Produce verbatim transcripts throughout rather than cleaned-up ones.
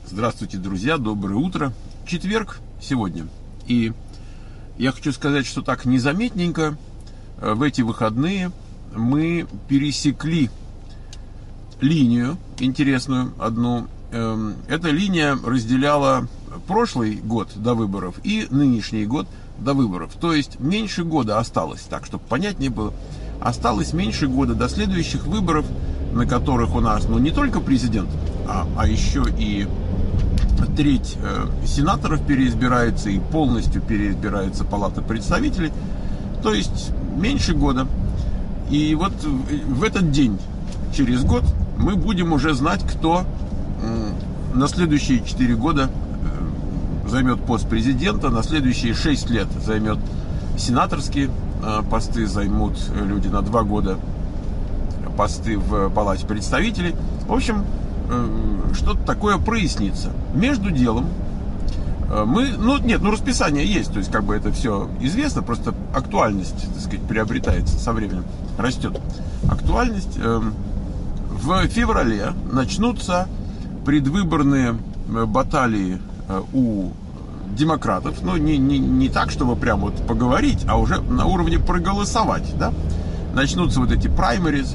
Здравствуйте, друзья, доброе утро. Четверг сегодня. И я хочу сказать, что так незаметненько в эти выходные мы пересекли линию интересную одну. Эта линия разделяла прошлый год до выборов и нынешний год до выборов. То есть меньше года осталось, так, чтобы понятнее было. Осталось меньше года до следующих выборов, на которых у нас, ну, не только президент, а, а еще и треть э, сенаторов переизбирается и полностью переизбирается Палата представителей. То есть меньше года. И вот в этот день, через год, мы будем уже знать, кто э, на следующие четыре года э, займет пост президента, на следующие шесть лет займет сенаторские э, посты, займут люди на два года посты в Палате представителей. В общем, что-то такое прояснится. Между делом мы, ну нет, ну расписание есть, то есть как бы это все известно, просто актуальность, так сказать, приобретается со временем, растет актуальность. В феврале начнутся предвыборные баталии у демократов, ну не, не, не так, чтобы прям вот поговорить, а уже на уровне проголосовать, да? Начнутся вот эти праймериз.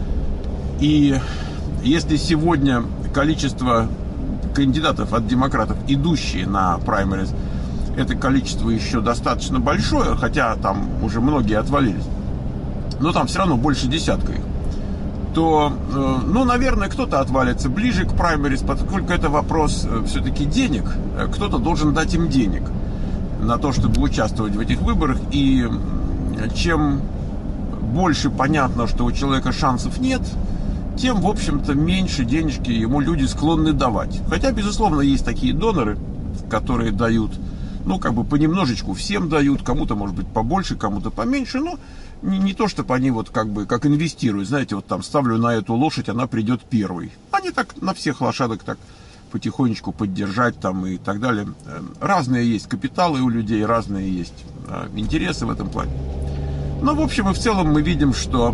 И если сегодня количество кандидатов от демократов, идущие на праймериз, это количество еще достаточно большое, хотя там уже многие отвалились, но там все равно больше десятка их, то, ну, наверное, кто-то отвалится ближе к праймериз, поскольку это вопрос все-таки денег. Кто-то должен дать им денег на то, чтобы участвовать в этих выборах. И чем больше понятно, что у человека шансов нет, тем, в общем-то, меньше денежки ему люди склонны давать. Хотя, безусловно, есть такие доноры, которые дают, ну, как бы понемножечку всем дают, кому-то, может быть, побольше, кому-то поменьше, но не, не то, чтобы они вот как бы, как инвестируют, знаете, вот там ставлю на эту лошадь, она придет первой. Они так на всех лошадок так потихонечку поддержать там и так далее. Разные есть капиталы у людей, разные есть интересы в этом плане. Но, в общем и в целом, мы видим, что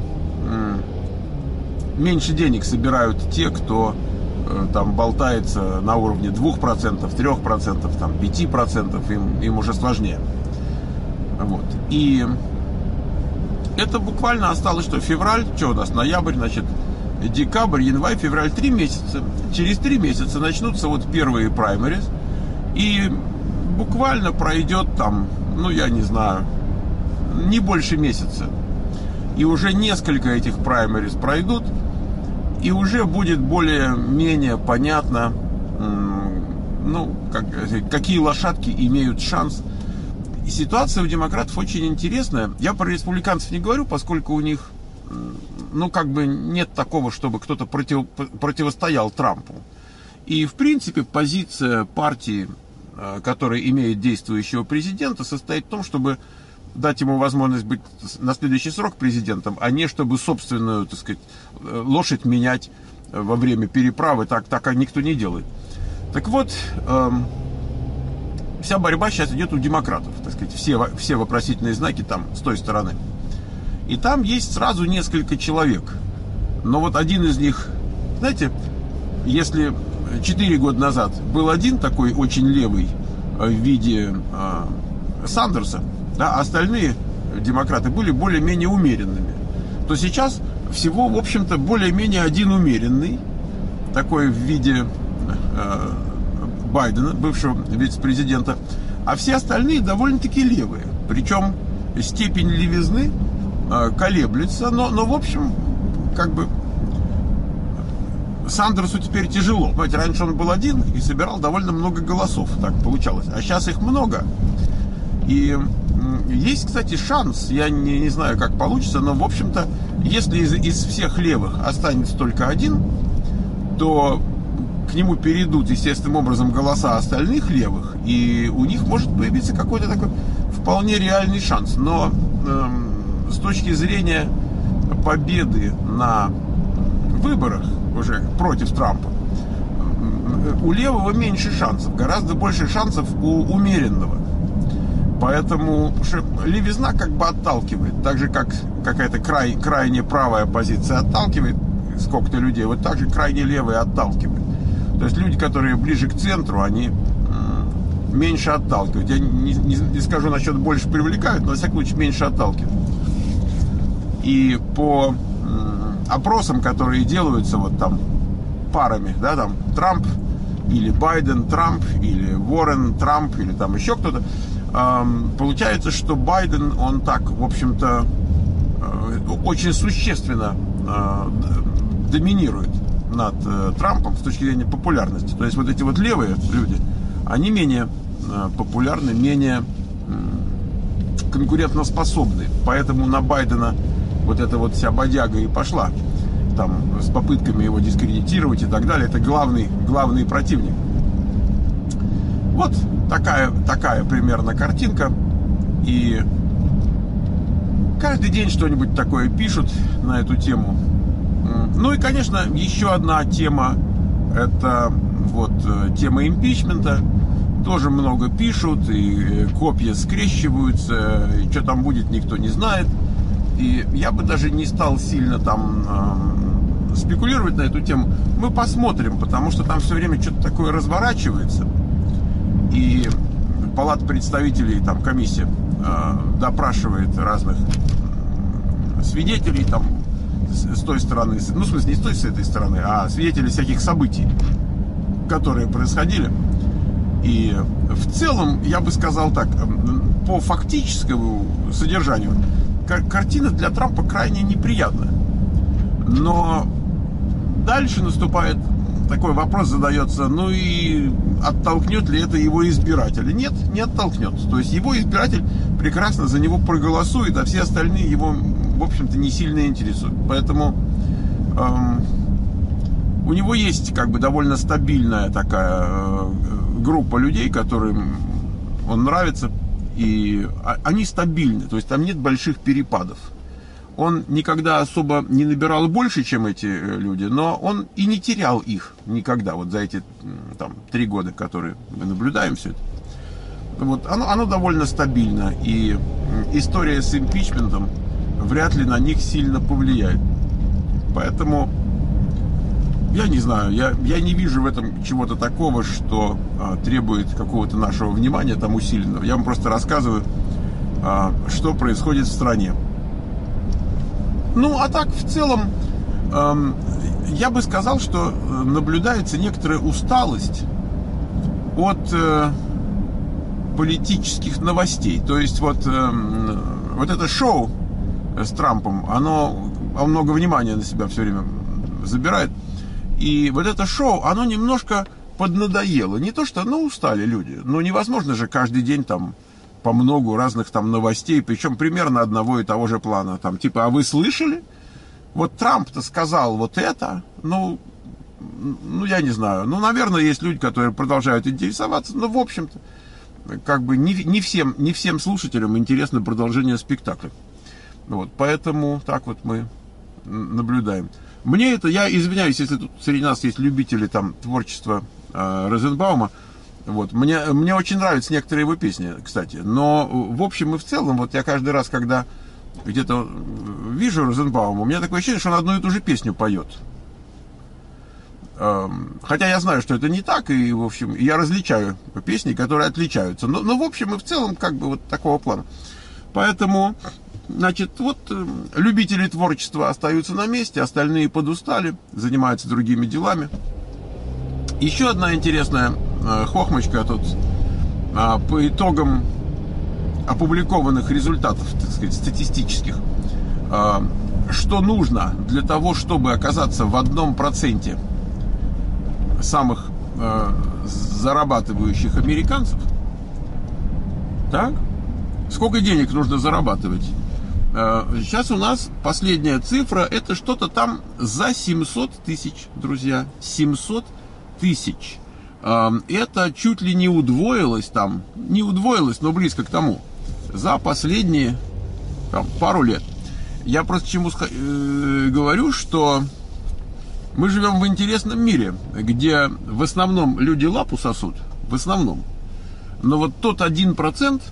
меньше денег собирают те, кто э, там болтается на уровне двух процентов, трёх процентов, там, пяти процентов, им, им уже сложнее. Вот. И это буквально осталось, что февраль, что у нас, ноябрь, значит, декабрь, январь, февраль, три месяца. Через три месяца начнутся вот первые праймериз, и буквально пройдет там, ну, я не знаю, не больше месяца. И уже несколько этих праймериз пройдут, и уже будет более-менее понятно, ну, как, какие лошадки имеют шанс. И ситуация у демократов очень интересная. Я про республиканцев не говорю, поскольку у них, ну, как бы нет такого, чтобы кто-то против, противостоял Трампу. И, в принципе, позиция партии, которая имеет действующего президента, состоит в том, чтобы дать ему возможность быть на следующий срок президентом, а не чтобы собственную, так сказать, лошадь менять во время переправы. Так, так никто не делает. Так вот, эм, вся борьба сейчас идет у демократов, так сказать, все, все вопросительные знаки там с той стороны. И там есть сразу несколько человек. Но вот один из них, знаете, если четыре года назад был один такой очень левый в виде э, Сандерса, да, остальные демократы были более-менее умеренными, то сейчас всего, в общем-то, более-менее один умеренный, такой в виде э, Байдена, бывшего вице-президента, а все остальные довольно-таки левые. Причем степень левизны э, колеблется, но, но, в общем, как бы Сандерсу теперь тяжело. Понимаете, раньше он был один и собирал довольно много голосов, так получалось, а сейчас их много. И есть, кстати, шанс, я не, не знаю, как получится, но, в общем-то, если из, из всех левых останется только один, то к нему перейдут естественным образом голоса остальных левых, и у них может появиться какой-то такой вполне реальный шанс. Но э, с точки зрения победы на выборах уже против Трампа, у левого меньше шансов, гораздо больше шансов у умеренного. Поэтому левизна как бы отталкивает, так же как какая-то край, крайне правая позиция отталкивает сколько-то людей, вот так же крайне левая отталкивает. То То есть люди, которые ближе к центру, они меньше отталкивают. Я не, не, не скажу насчет больше привлекают, но, во всяком случае, меньше отталкивают. И по опросам, которые делаются вот там парами, да, там Трамп или Байден, Трамп, или Уоррен, Трамп, или там еще кто-то, эм, получается, что Байден, он так, в общем-то, э, очень существенно э, доминирует над э, Трампом с точки зрения популярности. То есть вот эти вот левые люди, они менее э, популярны, менее э, конкурентоспособны. Поэтому на Байдена вот эта вот вся бодяга и пошла. Там с попытками его дискредитировать и так далее. Это главный, главный противник. Вот такая, такая примерно картинка. И каждый день что-нибудь такое пишут на эту тему. Ну и, конечно, еще одна тема. Это вот тема импичмента. Тоже много пишут, и копья скрещиваются, и что там будет, никто не знает. И я бы даже не стал сильно там э, спекулировать на эту тему. Мы посмотрим, потому что там все время что-то такое разворачивается. И Палата представителей, там комиссия э, допрашивает разных свидетелей там с, с той стороны, ну в смысле не с той, с этой стороны, а свидетелей всяких событий, которые происходили. И в целом, я бы сказал так, по фактическому содержанию, картина для Трампа крайне неприятная. Но дальше наступает такой вопрос, задается, ну и оттолкнет ли это его избирателя? Нет, не оттолкнет. То есть его избиратель прекрасно за него проголосует, а все остальные его, в общем-то, не сильно интересуют. Поэтому эм, у него есть как бы довольно стабильная такая э, группа людей, которым он нравится. И они стабильны, то есть там нет больших перепадов. Он никогда особо не набирал больше, чем эти люди, но он и не терял их никогда, вот за эти там три года, которые мы наблюдаем все это. Вот, оно, оно довольно стабильно, и история с импичментом вряд ли на них сильно повлияет. Поэтому я не знаю, я, я не вижу в этом чего-то такого, что а, требует какого-то нашего внимания там усиленного. Я вам просто рассказываю, а, что происходит в стране. Ну, а так, в целом, а, я бы сказал, что наблюдается некоторая усталость от а, политических новостей. То есть вот, а, вот это шоу с Трампом, оно, оно много внимания на себя все время забирает. И вот это шоу, оно немножко поднадоело. Не то что, ну, устали люди. Но невозможно же каждый день там по много разных там новостей, причем примерно одного и того же плана. Там типа, а вы слышали? Вот Трамп-то сказал вот это. Ну, ну, я не знаю. Ну, наверное, есть люди, которые продолжают интересоваться. Но, в общем-то, как бы не, не, всем, не всем слушателям интересно продолжение спектакля. Вот, поэтому так вот мы наблюдаем. Мне это, я извиняюсь, если тут среди нас есть любители там творчества э, Розенбаума, вот, мне, мне очень нравятся некоторые его песни, кстати, но в общем и в целом, вот я каждый раз, когда где-то вижу Розенбаума, у меня такое ощущение, что он одну и ту же песню поет. Э, хотя я знаю, что это не так, и, в общем, я различаю песни, которые отличаются, но, но в общем и в целом, как бы вот такого плана. Поэтому... Значит, вот э, любители творчества остаются на месте, остальные подустали, занимаются другими делами. Еще одна интересная э, хохмочка тут э, по итогам опубликованных результатов, так сказать, статистических. Э, что нужно для того, чтобы оказаться в одном проценте самых э, зарабатывающих американцев? Так? Сколько денег нужно зарабатывать? Сейчас у нас последняя цифра, это что-то там за семьсот тысяч, друзья, семьсот тысяч. Это чуть ли не удвоилось там, не удвоилось, но близко к тому, за последние там, пару лет. Я просто чему э, говорю, что мы живем в интересном мире, где в основном люди лапу сосут, в основном. Но вот тот один процент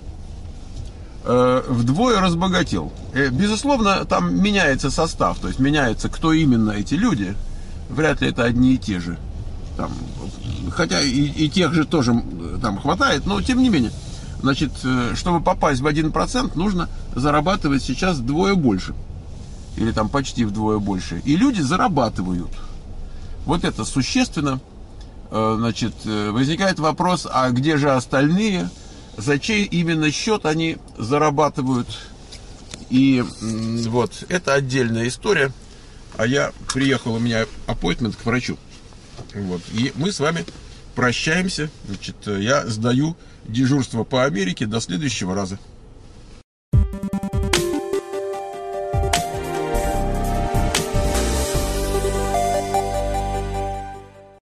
вдвое разбогател. Безусловно, там меняется состав, то есть меняется, кто именно эти люди. Вряд ли это одни и те же. там, хотя и, и тех же тоже там хватает, но тем не менее. Значит, чтобы попасть в один процент, нужно зарабатывать сейчас вдвое больше. Или там почти вдвое больше. И люди зарабатывают. Вот это существенно. Значит, возникает вопрос, а где же остальные? За чей именно счет они зарабатывают? И вот, это отдельная история. А я приехал, у меня аппоинтмент к врачу. Вот, и мы с вами прощаемся. Значит, я сдаю дежурство по Америке до следующего раза.